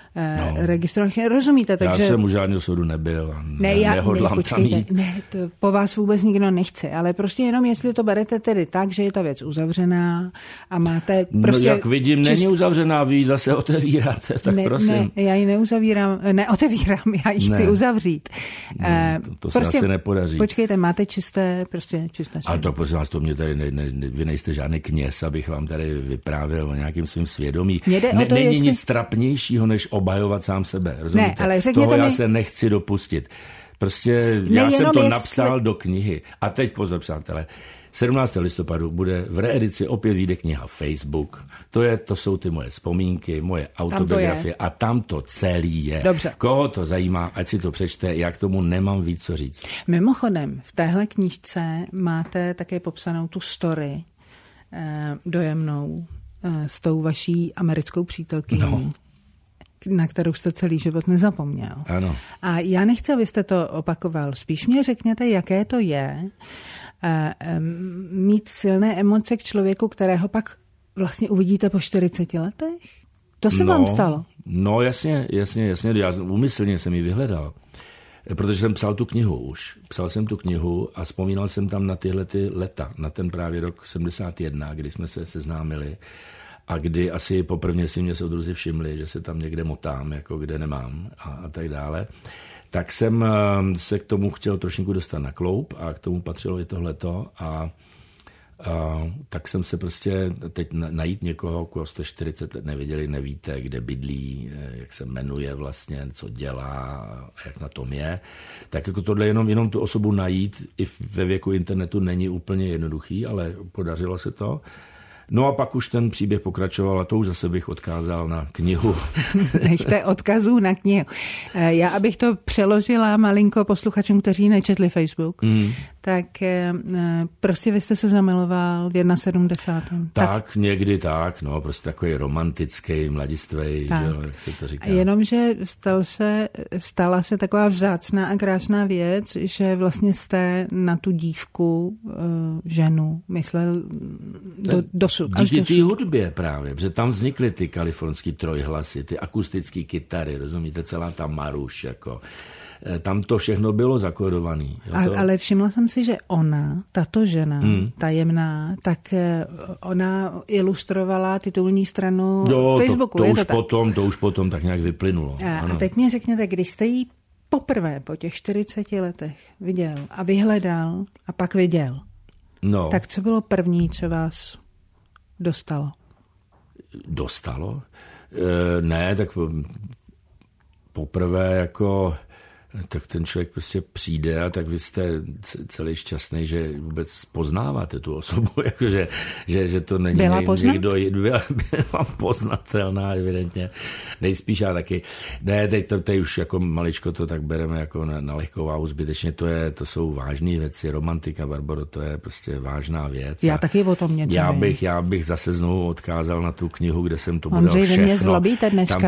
registrovaných. Rozumíte? Takže... Já jsem u žádného soudu nebyl a nehodlám tam jít. Ne, to po vás vůbec nikdo nechce, ale prostě jenom jestli to berete tedy tak, že je ta věc uzavřená a máte prostě... No jak vidím, není uzavřená, vy ji zase otevíráte, tak prosím. Ne, já ji neotevírám, já ji chci uzavřít. To se prostě, asi nepodaří. Počkejte, máte čisté ale to prosím vás, to mě tady, vy nejste žádný kněz, abych vám tady vyprávěl o nějakým svým svědomí. Není nic trapnějšího, než obhajovat sám sebe. Rozumíte? Ne, ale řekněte toho já se nechci dopustit. Prostě já jsem to napsal do knihy. A teď pozor, přátelé. 17. listopadu bude v reedici opět vyjde kniha Facebook. To jsou ty moje vzpomínky, moje autobiografie a tam to celý je. Dobře. Koho to zajímá, ať si to přečte, já k tomu nemám víc co říct. Mimochodem, v téhle knížce máte také popsanou tu story dojemnou s tou vaší americkou přítelkyní. No. Na kterou jste celý život nezapomněl. Ano. A já nechci, abyste to opakoval. Spíš mě řekněte, jaké to je mít silné emoce k člověku, kterého pak vlastně uvidíte po 40 letech? To se vám stalo? No jasně. Já úmyslně jsem ji vyhledal. Protože jsem psal tu knihu už. Psal jsem tu knihu a vzpomínal jsem tam na tyhle ty leta, na ten právě rok 71, kdy jsme se seznámili. A kdy asi poprvé si mě soudruzi všimli, že se tam někde motám, jako kde nemám a tak dále, tak jsem se k tomu chtěl trošinku dostat na kloub a k tomu patřilo i tohleto a tak jsem se prostě teď najít někoho, koho jste 40 let neviděli, nevíte, kde bydlí, jak se jmenuje vlastně, co dělá, jak na tom je. Tak jako tohle jenom tu osobu najít i ve věku internetu není úplně jednoduchý, ale podařilo se to. No a pak už ten příběh pokračoval a to už zase bych odkázal na knihu. Nechte odkazů na knihu. Já, abych to přeložila malinko posluchačům, kteří nečetli Facebook, tak prostě vy jste se zamiloval v 71. Tak někdy tak, no, prostě takový romantický, mladistvej, že, jak se to říká. Jenomže stala se taková vzácná a krásná věc, že vlastně jste na tu dívku, ženu, myslel dosud. Díky té hudbě právě, protože tam vznikly ty kalifornský trojhlasy, ty akustické kytary, rozumíte, celá ta maruš, jako... Tam to všechno bylo zakódovaný. Ale všimla jsem si, že ona, tato žena, tajemná, tak ona ilustrovala titulní stranu Facebooku. To už potom tak nějak vyplynulo. A teď mě řekněte, když jste jí poprvé po těch 40 letech viděl a vyhledal a pak viděl, tak co bylo první, co vás dostalo? Dostalo? Ne, tak poprvé jako... tak ten člověk prostě přijde a tak vy jste celý šťastný, že vůbec poznáváte tu osobu, jakože, že to není někdo, byla poznatelná evidentně, nejspíš já taky. Ne, teď už jako maličko to tak bereme jako na lehkou váhu, zbytečně to jsou vážné věci, romantika, Barboro, to je prostě vážná věc. Já taky o tom něco já bych zase znovu odkázal na tu knihu, kde jsem to budal všechno. Vy mě zlobíte dneska.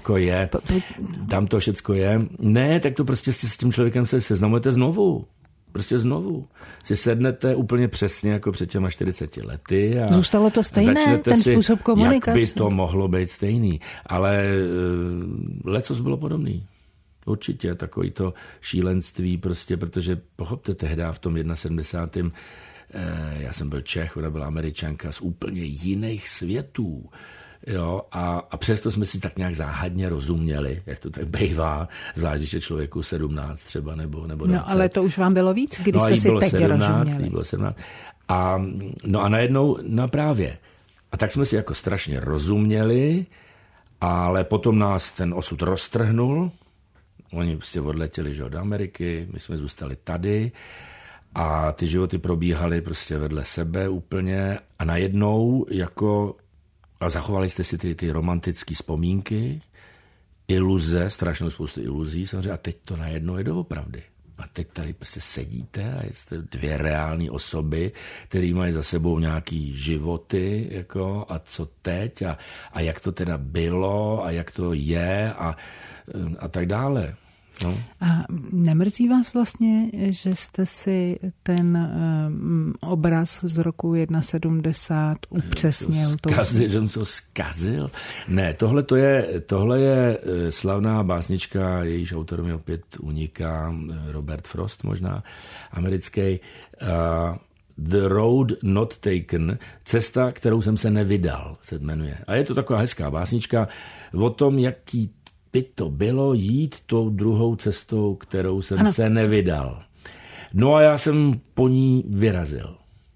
Tam to všecko je. Ne, tak to prostě s tím člověkem se seznamujete znovu. Prostě znovu. Si sednete úplně přesně jako před těma 40 lety. A zůstalo to stejné, ten způsob komunikace? Jak by to mohlo být stejný. Ale lecos bylo podobný. Určitě takový to šílenství prostě, protože pochopte tehdy v tom 71. Já jsem byl Čech, ona byla Američanka z úplně jiných světů. Jo, a přesto jsme si tak nějak záhadně rozuměli, jak to tak bývá, zvlášť, když je člověku 17 třeba nebo 20. No, ale to už vám bylo víc, když jste si teď rozuměli. Bylo 17. A najednou, právě. A tak jsme si jako strašně rozuměli, ale potom nás ten osud roztrhnul. Oni prostě odletěli, že do Ameriky, my jsme zůstali tady a ty životy probíhaly prostě vedle sebe úplně a najednou jako... A zachovali jste si ty romantické vzpomínky, iluze, strašnou spoustu iluzí samozřejmě a teď to najednou je doopravdy. A teď tady prostě sedíte a jste dvě reální osoby, které mají za sebou nějaký životy, jako a co teď a jak to teda bylo a jak to je a tak dále. No. A nemrzí vás vlastně, že jste si ten obraz z roku 1.70 upřesnil? Že jsem to zkazil? Ne, tohle je slavná básnička, jejíž autor mi opět uniká, Robert Frost možná, americký. The Road Not Taken, cesta, kterou jsem se nevydal, se jmenuje. A je to taková hezká básnička o tom, jaký by to bylo jít tou druhou cestou, kterou jsem se nevydal. No a já jsem po ní vyrazil.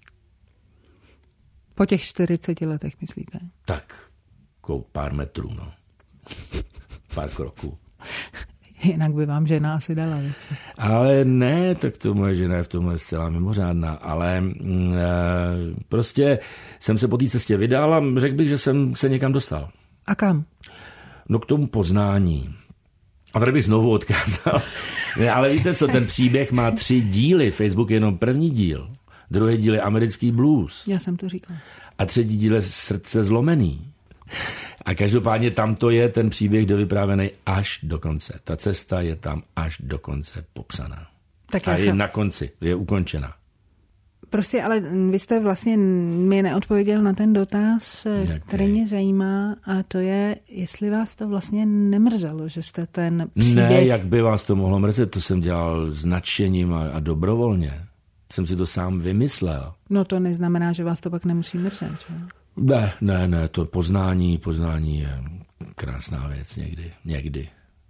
Po těch 40 letech, myslíte? Tak, pár metrů, no. Pár kroků. Jinak by vám žena asi dala. Ale ne, tak to moje žena je v tomhle zcela mimořádná, ale prostě jsem se po té cestě vydal a řekl bych, že jsem se někam dostal. A kam? No k tomu poznání. A tady bych znovu odkázal. Ale víte co, ten příběh má 3 díly, Facebook je jenom první díl, druhý díl je americký blues. Já jsem to říkal. A 3. díl je srdce zlomený. A každopádně tam to je ten příběh dovyprávěný až do konce. Ta cesta je tam až do konce popsaná. Tak a je na konci, je ukončena. Prostě, ale vy jste vlastně mi neodpověděl na ten dotaz, který mě zajímá, a to je, jestli vás to vlastně nemrzelo, že jste ten příběh... Ne, jak by vás to mohlo mrzet, to jsem dělal s nadšením a dobrovolně. Jsem si to sám vymyslel. No to neznamená, že vás to pak nemusí mrzet, že? Ne, to poznání je krásná věc někdy.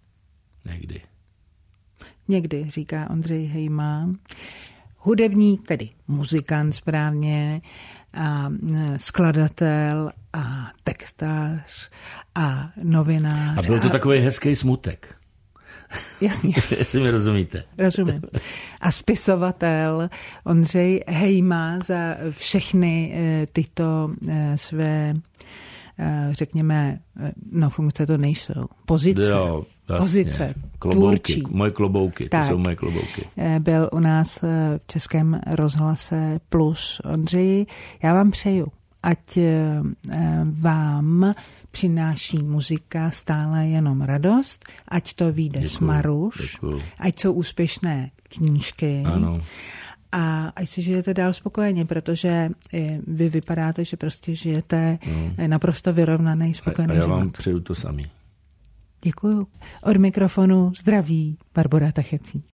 Někdy, říká Ondřej Hejma. Hudebník, tedy muzikant správně, a skladatel a textář a novinář. A byl to takový hezký smutek. Jasně. Jestli mi rozumíte. Rozumím. A spisovatel Ondřej Hejma za všechny tyto své, řekněme, funkce to nejsou. Pozice. Jo, vlastně. Pozice. Klobouky. Moje klobouky. To jsou moje klobouky. Byl u nás v Českém rozhlase Plus. Ondřeji, já vám přeju, ať vám přináší muzika stále jenom radost, ať to vyjde z Maruš, ať jsou úspěšné knížky. Ano. A ať si žijete dál spokojeně, protože vy vypadáte, že prostě žijete naprosto vyrovnaný, spokojený život. A já vám přeju to samý. Děkuju. Od mikrofonu zdraví Barbora Tachecí.